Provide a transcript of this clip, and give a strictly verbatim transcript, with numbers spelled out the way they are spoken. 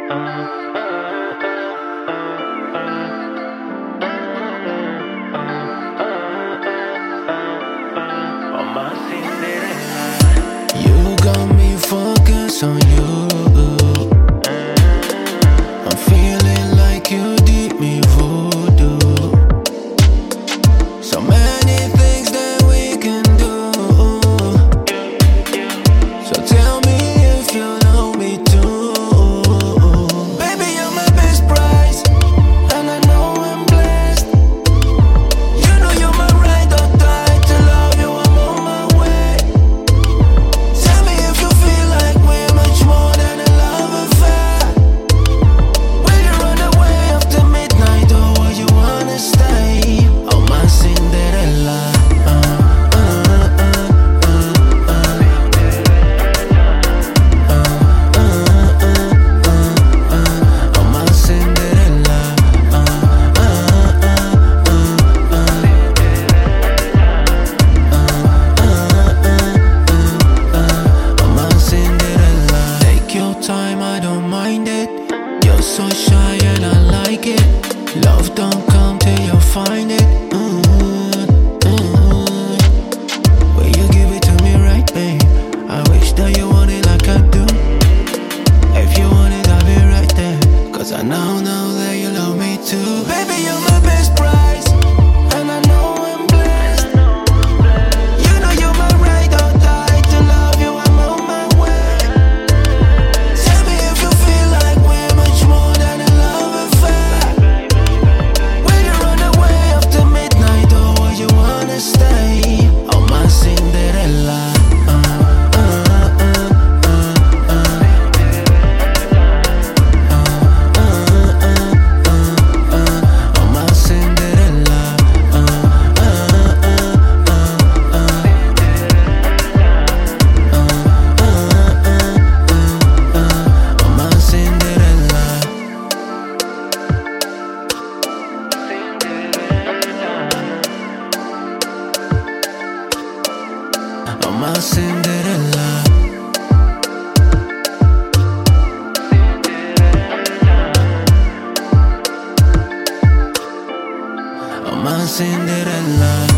You got me focused on you. I'm feeling like you did me voodoo. So many things that we can do. So tell me if you know me too. Baby, you're my best prize, and I know I'm blessed. You know you're my ride or die. To love you, I'm on my way. Tell me if you feel like we're much more than a love affair. Will you run away after midnight, or will you wanna stay? Oh, my Cinderella. Uh, uh, uh, uh, uh. Uh, uh, uh, uh, uh. Oh, my Cinderella. Uh, uh, uh, uh, uh. Uh, uh, uh, uh. Oh, my Cinderella. Take your time, I don't mind it. You're so shy and I like it. Love don't come till you find it. Mm, mm. Will you give it to me right, babe? I wish that you want it like I do. If you want it, I'll be right there. Cause I now know that you love me too. Baby, you're my best prize, and I know I'm blessed. You know you're my ride or die. To love you, I'm on my way. Tell me if you feel like we're much more than a love affair. Will you run away after midnight, or will you wanna stay? Oh, my Cinderella. Uh, uh, uh, uh, uh. Uh, uh, uh, uh, uh. Oh, my Cinderella. Uh, uh, uh, uh, uh. Uh, uh, uh, uh, uh. Oh, my Cinderella. Oh, my Cinderella. Oh, my Cinderella.